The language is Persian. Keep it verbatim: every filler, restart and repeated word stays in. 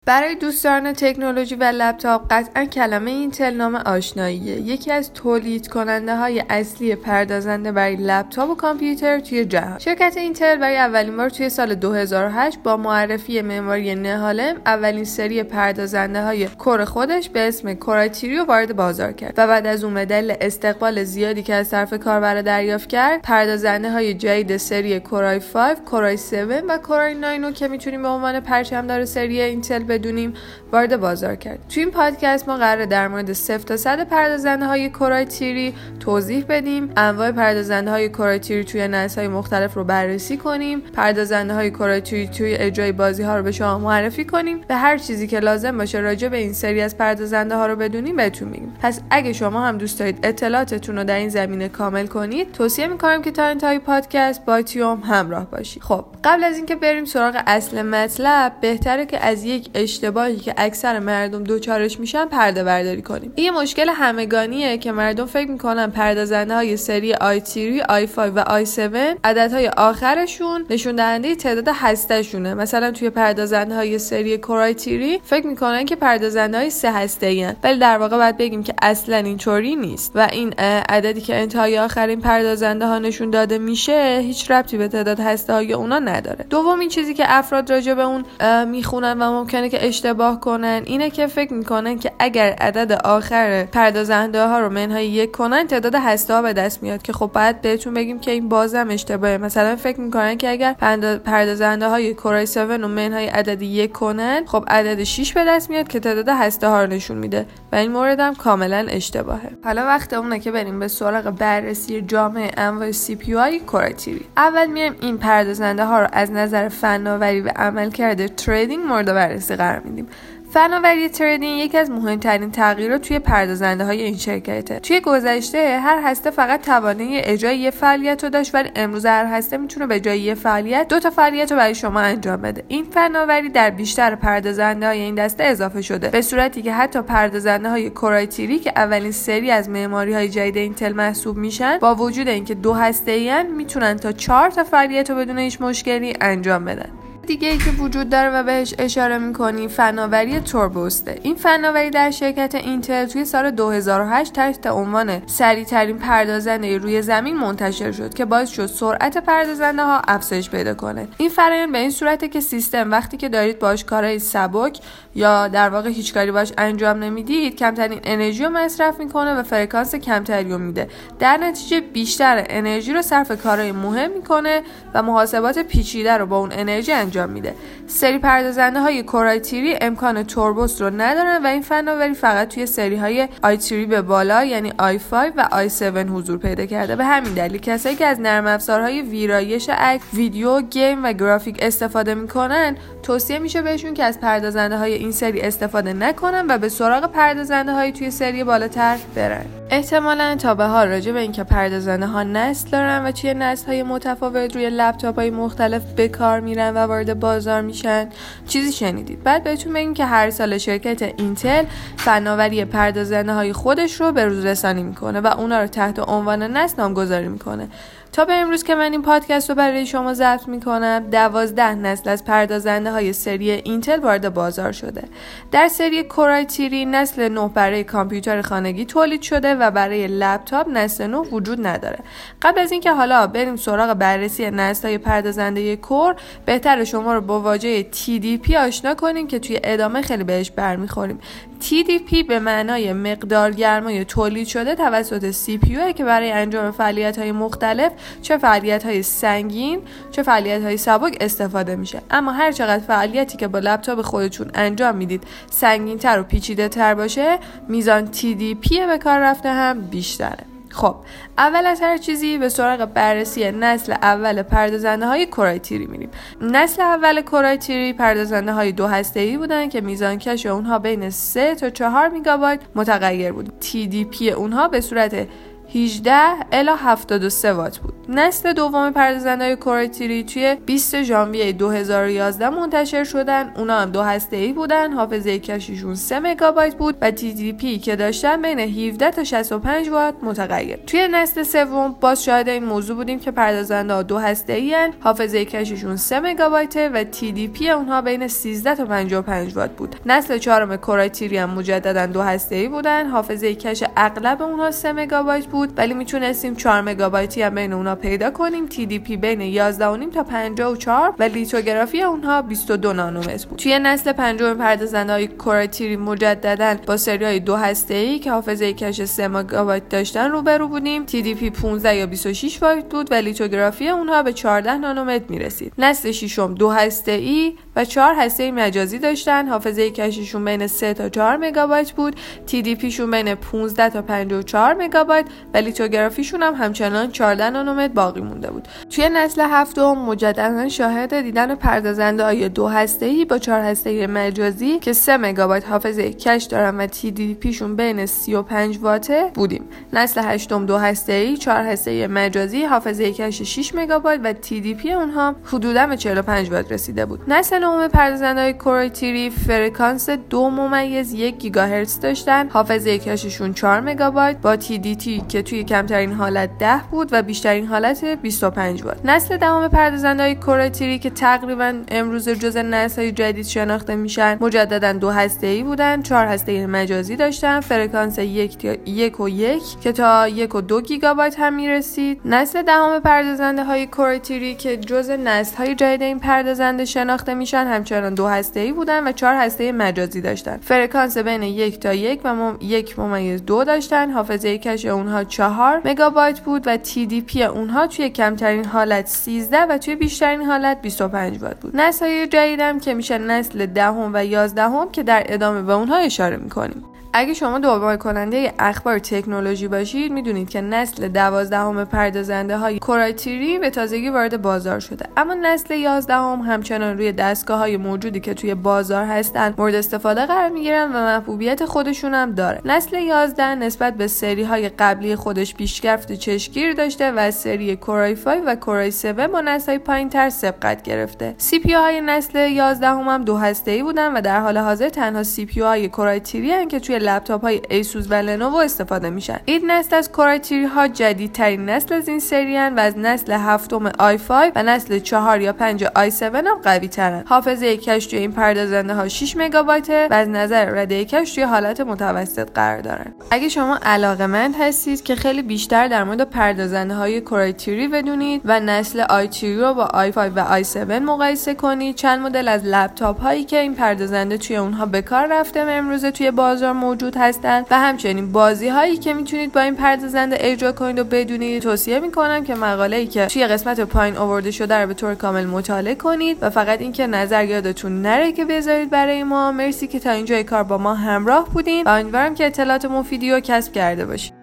برای دوستان تکنولوژی و لپتاپ قطعا کلمه اینتل نام آشناییه. یکی از تولید کننده های اصلی پردازنده برای لپتاپ و کامپیوتر توی جهان. شرکت اینتل برای اولین بار توی سال دو هزار و هشت با معرفی معماری نهالم اولین سری پردازنده های کور خودش به اسم کورای تری رو وارد بازار کرد و بعد از اون به دلیل استقبال زیادی که از طرف کاربرا دریافت کرد، پردازنده های جدید سری کورای پنج، کورای هفت و کورای نه رو که میتونیم به عنوان پرچمدار سری اینتل بدونیم وارد بازار کرد. تو این پادکست ما قراره در مورد صفر تا صد پردازنده های کورای تری توضیح بدیم، انواع پردازنده های کورای تری توی نسل‌های مختلف رو بررسی کنیم، پردازنده های کورای تری توی اجرای بازی ها رو به شما معرفی کنیم و هر چیزی که لازم باشه راجع به این سری از پردازنده ها رو بدونیم بهتون میگیم. پس اگه شما هم دوست دارید اطلاعاتتون رو در این زمینه کامل کنید، توصیه می‌کنم که تا انتهای پادکست با تیوم همراه باشید. خب قبل از اینکه بریم سراغ اصل مطلب، بهتره که از یک اشتباهی که اکثر مردم دوچارش میشن پرده برداری کنیم. این مشکل همگانیه که مردم فکر میکنن پردازنده های سری آی تری، آی پنج و آی هفت عددهای آخرشون نشون دهنده تعداد هسته شونه. مثلا توی پردازنده های سری کورای تری فکر میکنن که پردازنده های سه هسته این، ولی در واقع باید بگیم که اصلا اینطوری نیست و این عددی که انتهای آخرین پردازنده ها نشون داده میشه هیچ ربطی به تعداد هسته های اونا نداره. دومین چیزی که افراد راجع به اون میخونن و ممکنه که اشتباه کنن اینه که فکر میکنن که اگر عدد آخر پردازنده ها رو منهای یک کنن تعداد هسته ها به دست میاد، که خب باید بهتون بگیم که این بازم اشتباهه. مثلا فکر میکنن که اگر پردازنده های کورای هفت رو منهای عدد یک کنن، خب عدد شش به دست میاد که تعداد هسته ها رو نشون میده و این مورد هم کاملا اشتباهه. حالا وقت اونه که بریم به سراغ بررسی جامع انواع سی پی یو های کورای تری. اول میایم این پردازنده ها رو از نظر فناوری و عملکرد تریدینگ مورد بررسی قرار میدیم. فناوری تریدینگ یکی از مهمترین تغییرات توی پردازنده های این شرکته. توی گذشته هر هسته فقط توانایی اجرای یه فعالیت رو داشت، ولی امروز هر هسته میتونه به جای یه فعالیت دو تا فعالیت رو برای شما انجام بده. این فناوری در بیشتر پردازنده های این دسته اضافه شده، به صورتی که حتی پردازنده های کورای تری که اولین سری از معماری های جدید اینتل محسوب میشن، با وجود اینکه دو هسته ای میتونن تا چهار تا فعالیت رو بدون هیچ مشکلی انجام بدن. دیگه ای که وجود داره و بهش اشاره میکنیم فناوری توربوسته. این فناوری در شرکت اینتل توی سال دو هزار و هشت تحت عنوان سریع ترین پردازنده روی زمین منتشر شد که باعث شد سرعت پردازنده ها افزایش پیدا کنه. این فرآیند به این صورته که سیستم وقتی که دارید باش کارهای سبک یا در واقع هیچ کاری باش انجام نمیدید، کمترین انرژی رو مصرف میکنه و فرکانس کمتری رو میده. در نتیجه بیشتر انرژی رو صرف کارهای مهم میکنه و محاسبات پیچیده رو با اون انرژی انجام میده. سری پردازنده های کورای تری امکان توربوس رو ندارن و این فناوری فقط توی سری های آی تری به بالا یعنی آی پنج و آی هفت حضور پیدا کرده. به همین دلیل کسایی که از نرم افزارهای ویرایش عکس، ویدیو، گیم و گرافیک استفاده میکنن توصیه میشه بهشون که از پردازنده های این سری استفاده نکنن و به سراغ پردازنده های توی سری بالاتر برن. احتمالاً تا به حال راجع به اینکه پردازنده ها نسل دارن و توی نسل های متفاوت روی لپتاپ های مختلف به کار میرن و وارد بازار میشن چیزی شنیدید. بعد بهتون بگیم که هر سال شرکت اینتل فناوری پردازنده های خودش رو به روز رسانی میکنه و اونا رو تحت عنوان نسل نامگذاری میکنه. تا به امروز که من این پادکست رو برای شما ضبط میکنم، دوازده نسل از پردازنده های سری اینتل وارد بازار شده. در سری کورای تری نسل نه برای کامپیوتر خانگی تولید شده و برای لپتاپ نسل نه وجود نداره. قبل از اینکه حالا بریم سراغ بررسی نسل‌های پردازنده کور، بهتره شما رو با واژه تی دی پی آشنا کنیم که توی ادامه خیلی بهش برمیخوریم. تی دی پی به معنای مقدار گرمای تولید شده توسط سی پی یو که برای انجام فعالیت‌های مختلف، چه فعالیت‌های سنگین چه فعالیت‌های سبک استفاده میشه. اما هر چقدر فعالیتی که با لپتاپ خودتون انجام میدید سنگین‌تر و پیچیده‌تر باشه، میزان تی دی پی به کار رفته هم بیشتره. خب اول از هر چیزی به سراغ بررسی نسل اول پردازنده های کورای تری میریم. نسل اول کورای تری پردازنده های دو هسته‌ای بودن که میزان کش اونها بین سه تا چهار میگابایت متغیر بود. تی دی پی اونها به صورت هجده الی هفتاد و سه وات بود. نسل دوم پردازنده‌های کره تیری توی بیست ژانویه دو هزار و یازده منتشر شدن. اونا هم دو هسته‌ای بودن، حافظه کششون سه مگابایت بود و تی دی پی که داشتن بین هفده تا شصت و پنج وات متغیر. توی نسل سوم باز شاهد این موضوع بودیم که پردازنده‌ها دو هسته‌ای ان، حافظه کششون سه مگابایت و تی دی پی اونها بین سیزده تا پنجاه و پنج وات بود. نسل چهارم کره تیری هم مجددا دو هسته‌ای بودن، حافظه کش اغلب اونها سه مگابایت بود، ولی میتونستیم چهار مگابایتی هم بین اونها پیدا کنیم. تی دی پی بین یازده و نیم تا پنجاه و چهار و لیتوگرافی اونها بیست و دو نانومتر بود. توی نسل پنجم پردازنده‌های کره تیری مجددا با سری‌های دو هسته‌ای که حافظه کش سه مگابایت داشتن روبرو بودیم. تی دی پی پانزده یا بیست و شش وات بود و لیتوگرافی اونها به چهارده نانومتر میرسید. نسل ششم دو هسته‌ای و چهار هسته مجازی داشتن، حافظه کششون بین سه تا چهار مگابایت بود، تی دی پی شون بین پانزده تا پنجاه و چهار مگابایت و لیتوگرافیشون هم همچنان چهارده نانومتر باقی مونده بود. توی نسل هفتم مجددا شاهد دیدن پردازنده‌های دو هسته‌ای با چهار هسته مجازی که سه مگابایت حافظه کش دارن و تی دی پی شون بین سی و پنج واته بودیم. نسل هشتم دو هسته‌ای، چهار هسته مجازی، حافظه کش شش مگابایت و تی دی پی اونها حدوداً به چهل و پنج وات رسیده بود. نسل نهم پردازنده‌های کره تیری فرکانس دو ممیز یک گیگاهرتز داشتن، حافظه کششون چهار مگابایت با تی دی تی که توی کمترین حالت ده بود و بیشترین حالت بیست و پنج وات. نسل دهم پردازنده‌های کره تیری که تقریبا امروز جزء نسل‌های جدید شناخته میشن مجددا دو هسته‌ای بودن، چهار هسته مجازی داشتن، فرکانس یک تا یک و یک که تا یک و دو گیگابایت هم میرسید. نسل دهم پردازنده‌های کره تیری که جزء نسل‌های جدید این پردازنده شناخته میشن همچنان دو هسته‌ای بودن و چهار هسته مجازی داشتن، فرکانس بین یک تا یک و مم... یک ممیز دو داشتن، حافظه کش اونها چهار مگابایت بود و تی دی پی اونها توی کمترین حالت سیزده و توی بیشترین حالت بیست و پنج وات بود. نسل‌های جدیدم که میشه نسل دهم و یازدهم که در ادامه به اونها اشاره میکنیم. اگه شما دنبال کننده اخبار تکنولوژی باشید میدونید که نسل دوازدهم پردازنده های کره تیری به تازگی وارد بازار شده، اما نسل یازدهم همچنان روی دستگاه های موجودی که توی بازار هستن مورد استفاده قرار میگیرن و محبوبیت خودشون هم داره. نسل یازده نسبت به سری های قبلی خودش پیشرفت چشمگیر داشته و از سری کورای پنج و کورای هفت با نسل های پایین‌تر سبقت گرفته. سی پی یو های نسل یازدهم هم دو هسته‌ای بودن و در حال حاضر تنها سی پی یو های کره تیری ان که توی لپتاپ های ایسوس و لنوو استفاده میشن. این نسل از کره تیری ها جدیدترین نسل از این سری ان و از نسل هفتم آی پنج و نسل چهار یا پنج آی هفت هم قوی ترن. حافظه کش توی این پردازنده ها شش مگابایت و از نظر رده کش توی حالت متوسط قرار دارن. اگه شما علاقه‌مند هستید که خیلی بیشتر در مورد پردازنده های کره تیری بدونید و نسل آی تری رو با آی پنج و آی هفت مقایسه کنید، چند مدل از لپتاپ هایی که این پردازنده توی اونها به کار رفته امروزه توی بازار موجود هستن و همچنین بازی هایی که میتونید با این پردازنده اجرا کنید و بدونید توصیه میکنم که مقاله‌ای که توی قسمت پایین آورده شده رو به طور کامل مطالعه کنید و فقط اینکه نظر یادتون نره که بذارید برای ما. مرسی که تا اینجای کار با ما همراه بودین و امیدوارم که اطلاعات مفیدی رو کسب کرده باشید.